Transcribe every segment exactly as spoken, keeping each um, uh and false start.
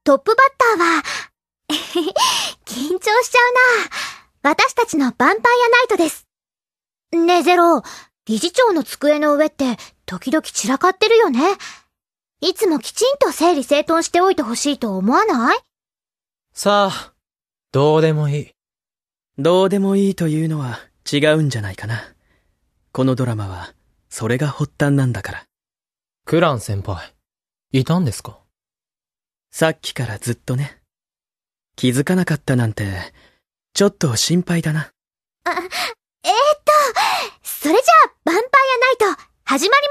トップバッターは、緊張しちゃうな。私たちのヴァンパイアナイトです。ねえゼロ、理事長の机の上って時々散らかってるよね。いつもきちんと整理整頓しておいてほしいと思わない？ さあ、どうでもいい。 どうでもいいというのは違うんじゃないかな。このドラマは、それが発端なんだから。 クラン先輩、いたんですか？ さっきからずっとね。気づかなかったなんて、ちょっと心配だな。 あ、えーっと、それじゃあ、ヴァンパイアナイト、始まります。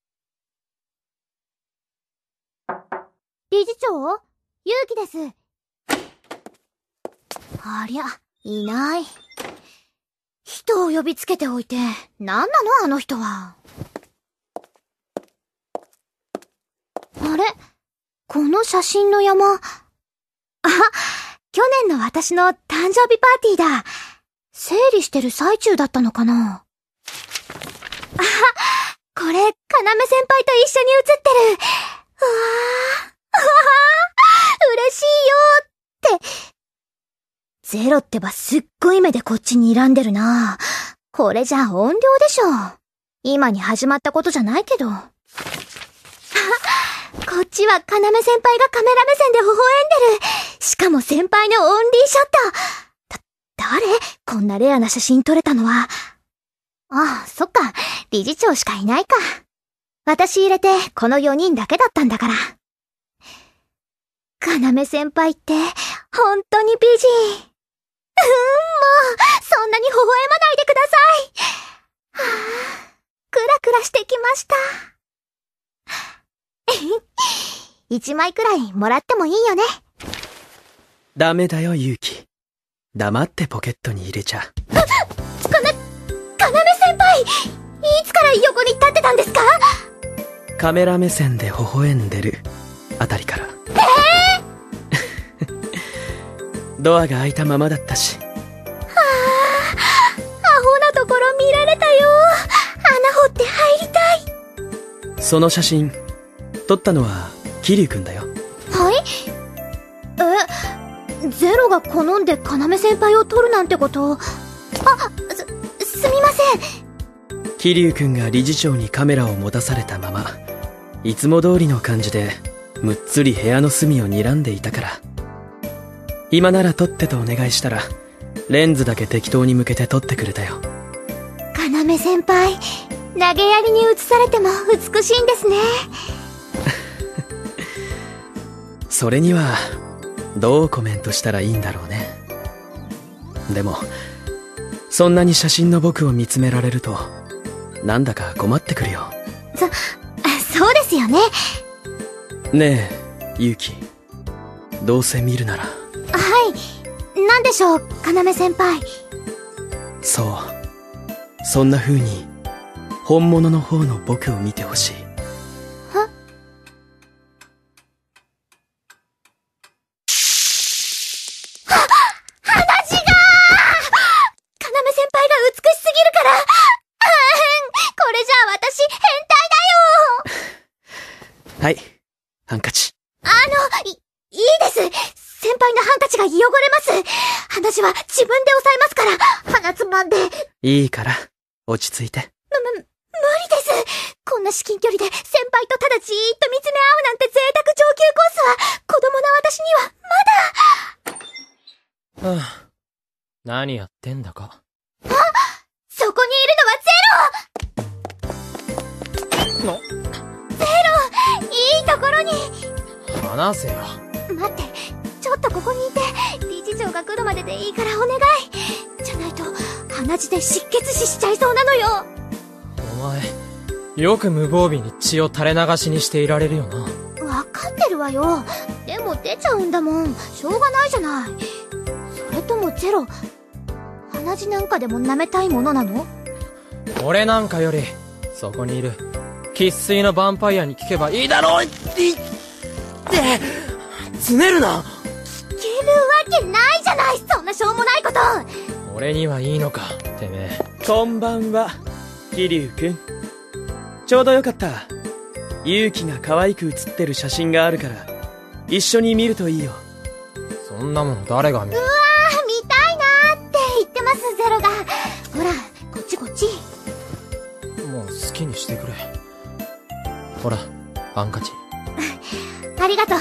理事長？ゆうきです。ありゃ、いない。人を呼びつけておいて、何なのあの人は。あれ？この写真の山。あ、去年の私の誕生日パーティーだ。整理してる最中だったのかな。あ、これ、かなめ先輩と一緒に写ってる。うわー、うわー、嬉しいよって。ゼロってばすっごい目でこっちに睨んでるな。これじゃ音量でしょ。今に始まったことじゃないけど。あ、こっちはかなめ先輩がカメラ目線で微笑んでる。しかも先輩のオンリーショット。だ、誰？こんなレアな写真撮れたのは。ああ、そっか。理事長しかいないか。私入れてこのよにんだけだったんだから。かなめ先輩って、ほんとに美人。うーん、もう、そんなに微笑まないでください。はぁ、クラクラしてきました。一枚くらいもらってもいいよね。 ダメだよ、ゆうき。黙ってポケットに入れちゃ。 かな、かなめ先輩、いつから横に立ってたんですか？ カメラ目線で微笑んでるあたりから。えー、ドアが開いたままだったし。はぁ、 アホなところ見られたよ。穴掘って入りたい。その写真撮ったのは桐生くんだよ。 はい？え、ゼロが好んでかなめ先輩を撮るなんてこと。あ、す、すみません。 桐生くんが理事長にカメラを持たされたまま、いつも通りの感じでむっつり部屋の隅を睨んでいたから。今なら撮ってとお願いしたら、レンズだけ適当に向けて撮ってくれたよ。 かなめ先輩、投げやりに映されても美しいんですね。 それにはどうコメントしたらいいんだろうね。でもそんなに写真の僕を見つめられるとなんだか困ってくるよ。 そ、そうですよね。 ねえ、ゆうき、どうせ見るなら。はい、 なんでしょう、かなめ先輩。 そう、そんな風に本物の方の僕を見てほしい。 は？鼻血が！かなめ先輩が美しすぎるから。これじゃあ私変態だよ。 はい、ハンカチ。 あの、い、いいです。先輩のハンカチが汚れます。鼻血は自分で押さえますから、鼻つまんで。 いいから、落ち着いて。 む、む、無理です。こんな至近距離で先輩とただじーっと見つめ合うなんて贅沢上級コースは、子供の私には、まだ。 はぁ、何やってんだか。 あ、そこにいるのはゼロ！のゼロ！いいところに。 話せよ。 待って、ちょっとここにいて、理事長が来るまででいいからお願い。じゃないと、鼻血で失血死しちゃいそうなのよ。 お前、よく無防備に血を垂れ流しにしていられるよな。 わかってるわよ。でも出ちゃうんだもん。しょうがないじゃない。それともゼロ、鼻血なんかでも舐めたいものなの？ 俺なんかより、そこにいる、生粋のヴァンパイアに聞けばいいだろう。いって、つねるな。 聞けるわけないじゃない、そんなしょうもないこと。 俺にはいいのか、てめえ。 こんばんは、桐生くん。ちょうどよかった。勇気が可愛く写ってる写真があるから、 一緒に見るといいよ。 そんなもの誰が見る？ うわー、見たいなーって言ってます、ゼロが。ほら、こっちこっち。 もう好きにしてくれ。ほら、ハンカチ。 ありがとう。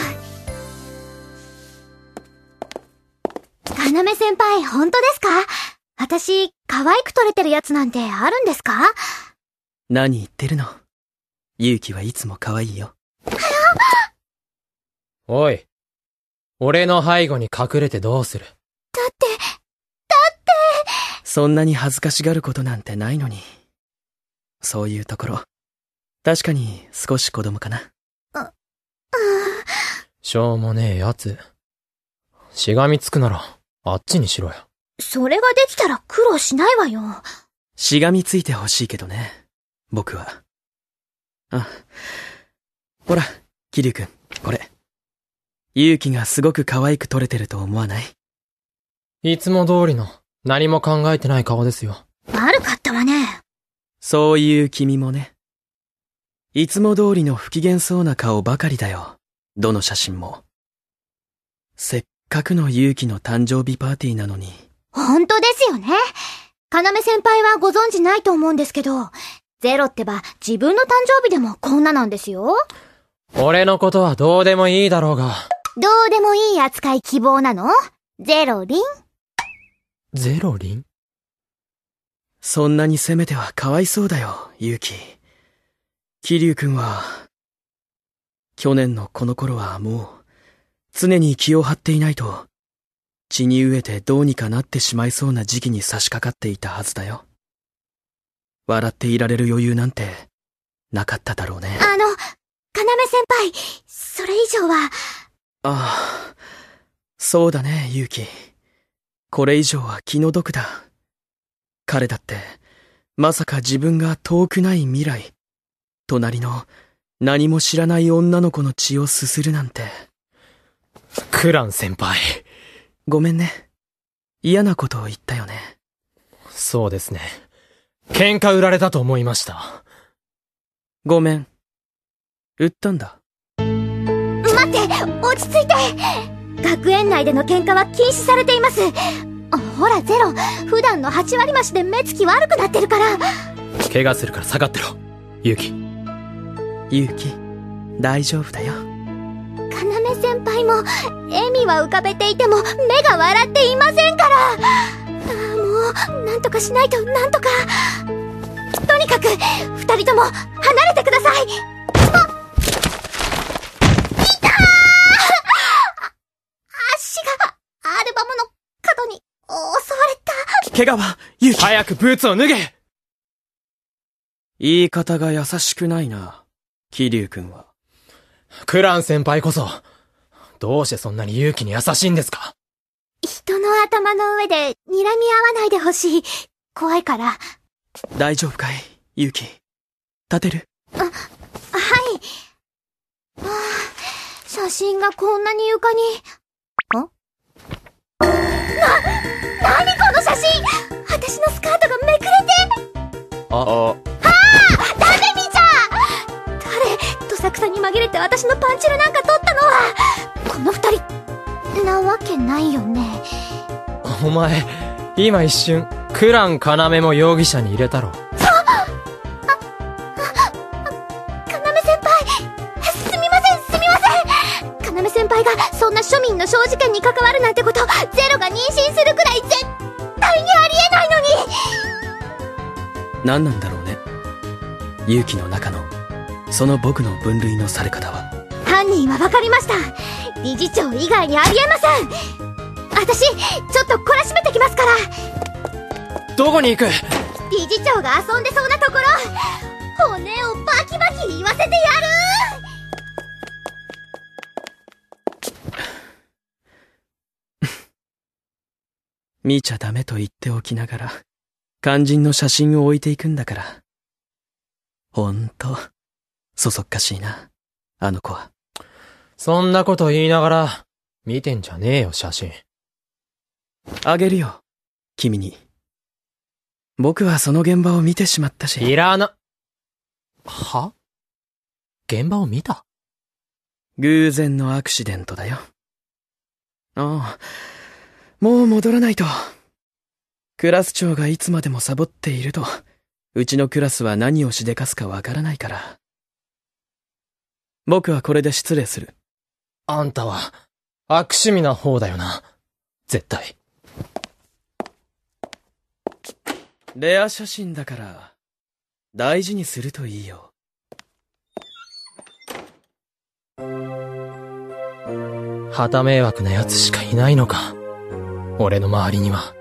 かなめ先輩、本当ですか？私、可愛く撮れてるやつなんてあるんですか？ 何言ってるの。勇気はいつも可愛いよ。 おい。俺の背後に隠れてどうする？ だって、だって。 そんなに恥ずかしがることなんてないのに。そういうところ、確かに少し子供かな。 う、うー。 しょうもねえやつ。しがみつくなら、あっちにしろよ。 それができたら苦労しないわよ。 しがみついてほしいけどね。僕は。あ。ほら、桐生くん、これ。勇気がすごく可愛く撮れてると思わない？ いつも通りの、何も考えてない顔ですよ。 悪かったわね。 そういう君もね。いつも通りの不機嫌そうな顔ばかりだよ。どの写真も。せっかくの勇気の誕生日パーティーなのに。 本当ですよね。かなめ先輩はご存知ないと思うんですけど、ゼロってば自分の誕生日でもこんななんですよ。 俺のことはどうでもいいだろうが。 どうでもいい扱い希望なの？ゼロリン？ ゼロリン？ そんなに責めてはかわいそうだよ、勇気。桐生くんは、去年のこの頃はもう、常に気を張っていないと、血に飢えてどうにかなってしまいそうな時期に差し掛かっていたはずだよ。笑っていられる余裕なんて、なかっただろうね。 あの、かなめ先輩、それ以上は。 ああ、そうだね、勇気。これ以上は気の毒だ。彼だって、まさか自分が遠くない未来、隣の何も知らない女の子の血をすするなんて。 クラン先輩。 ごめんね。嫌なことを言ったよね。 そうですね。喧嘩売られたと思いました。 ごめん。売ったんだ。 待って、落ち着いて。学園内での喧嘩は禁止されています。ほらゼロ、普段のはち割増しで目つき悪くなってるから。 怪我するから下がってろ、勇気。 勇気、大丈夫だよ。 かなめ先輩も笑みは浮かべていても目が笑っていませんから。ああ、もうなんとかしないと、なんとか。とにかく二人とも離れてください。あ、痛ー。足がアルバムの角に襲われた。 怪我は勇気。 早くブーツを脱げ。 言い方が優しくないな、桐生くんは。 クラン先輩こそ、どうしてそんなに勇気に優しいんですか？ 人の頭の上で睨み合わないでほしい。怖いから。 大丈夫かい、勇気。立てる？ あ、はい。ああ、写真がこんなに床に。ん？な、なにこの写真！私のスカートがめくれて。 あ、あ、 ああ、ダメみちゃん！誰、どさくさに紛れて私のパンチラなんか取ったのは、この二人、なわけないよね。 お前、今一瞬、クラン要も容疑者に入れたろ。先輩がそんな庶民の小事件に関わるなんてこと、ゼロが妊娠するくらい絶対にありえないのに。 何なんだろうね、勇気の中のその僕の分類のされ方は。 犯人は分かりました。理事長以外にありえません。私ちょっと懲らしめてきますから。 どこに行く？ 理事長が遊んでそうなところ、骨をバキバキ言わせてやる。 見ちゃダメと言っておきながら、肝心の写真を置いていくんだから。ほんと、そそっかしいな、あの子は。 そんなこと言いながら、見てんじゃねえよ、写真。 あげるよ、君に。僕はその現場を見てしまったし。 いらな。は？現場を見た？ 偶然のアクシデントだよ。ああ、もう戻らないと。クラス長がいつまでもサボっていると、うちのクラスは何をしでかすかわからないから。僕はこれで失礼する。 あんたは、悪趣味な方だよな。絶対。 レア写真だから、大事にするといいよ。 旗迷惑な奴しかいないのか。俺の周りには。